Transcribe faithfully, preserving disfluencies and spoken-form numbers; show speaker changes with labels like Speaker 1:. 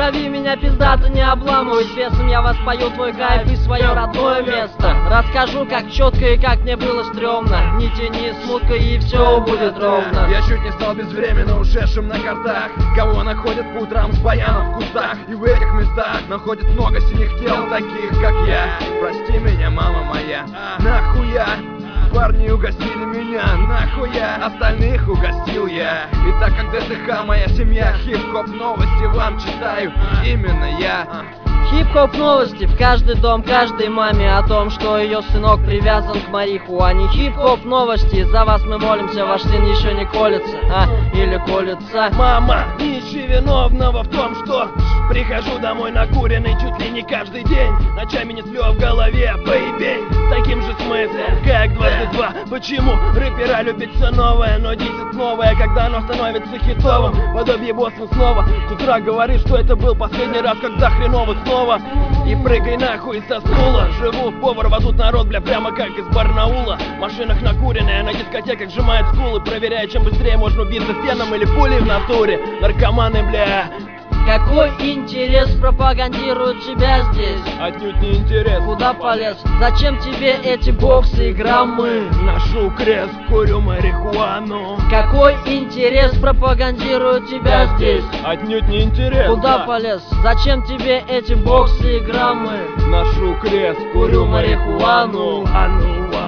Speaker 1: Зови меня пиздато, не обламывай бесом. Я воспою твой кайф и свое родное место. Расскажу, как четко и как мне было стрёмно. Не тяни смутка и все будет ровно.
Speaker 2: Я чуть не стал безвременно ушедшим на картах. Кого находят по утрам с баяном в кустах. И в этих местах находят много синих тел, таких как я. Прости меня, мама моя. Нахуя парни угостили меня, нахуя остальных угостил я. И так как ДТХ моя семья, хип-хоп новости вам читаю именно я.
Speaker 1: Хип-хоп новости в каждый дом, каждой маме о том, что ее сынок привязан к марихуане. Хип-хоп новости, за вас мы молимся, ваш сын еще не колется, а, или колется.
Speaker 3: Мама, не ищи виновного в том, что прихожу домой накуренный чуть ли не каждый день. Ночами не сплю, а в голове поебень с таким же смыслом, как дважды два. Почему рэпера любит все новое, но десять новое, когда оно становится хитовым? Подобие боссом снова с утра говорит, что это был последний раз, когда хреново снова. И прыгай нахуй со стула. Живу в повар, возут народ, бля, прямо как из Барнаула. В машинах накуренная, на дискотеках сжимает скулы, проверяя, чем быстрее можно убиться феном или пулей в натуре. Наркоманы, бля.
Speaker 1: Какой интерес пропагандирует тебя здесь?
Speaker 3: Отнюдь не интерес.
Speaker 1: Куда полез? Зачем тебе эти боксы и граммы?
Speaker 3: Ношу крест, курю марихуану.
Speaker 1: Какой интерес пропагандирует тебя здесь?
Speaker 3: Отнюдь не интерес.
Speaker 1: Куда полез? Зачем тебе эти боксы и граммы?
Speaker 3: Ношу крест,
Speaker 1: Курю марихуану.
Speaker 3: Ану,